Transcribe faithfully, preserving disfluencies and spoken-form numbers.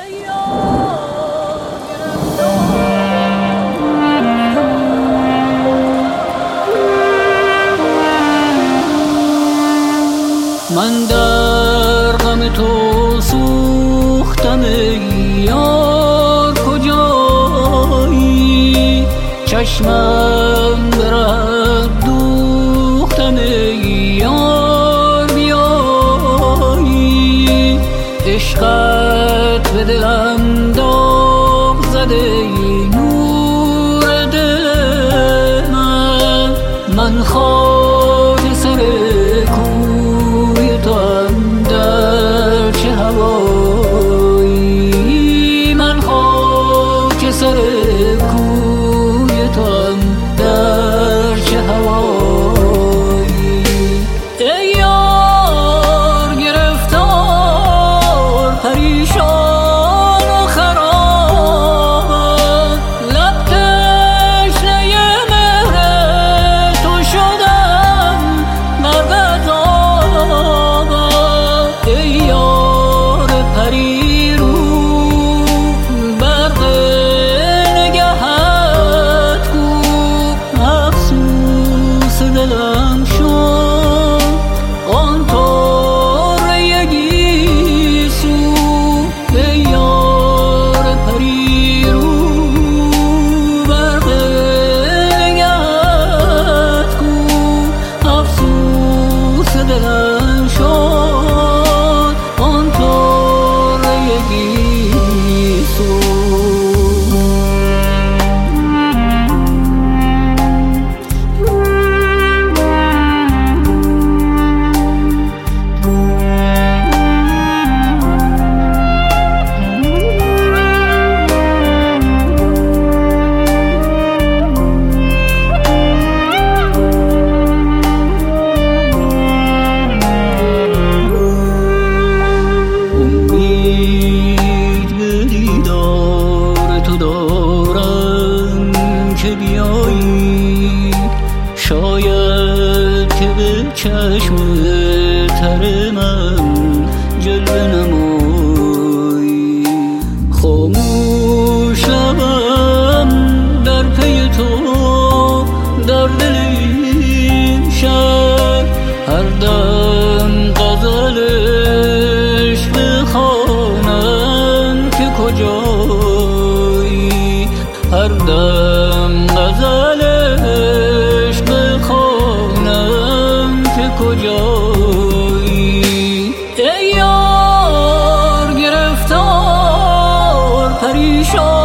من در غم تو سوختم ای یار کجایی، چشمم برد دوختم ای یار بیایی، عشقت به دلم داغ زده ای نور دل من. من خاک سر سر کوی توام در چه هوایی. ای یار گرفتار پریشان و خراب، لب تشنه مهر تو شدم غرق از آب. ای یار پریرو برق دلم شد آن طره گیسو. ای یار پریرو برق نگهت کو، افسوس دلم شد آن طره گیسو. شاید که به چشم تر من جلوه نمایی، خاموش لبم در پی تو در دل این شهر، هر دم غزل عشق بخوانم که کجایی، هر دم غزل کجایی. ای یار گرفتار پریشان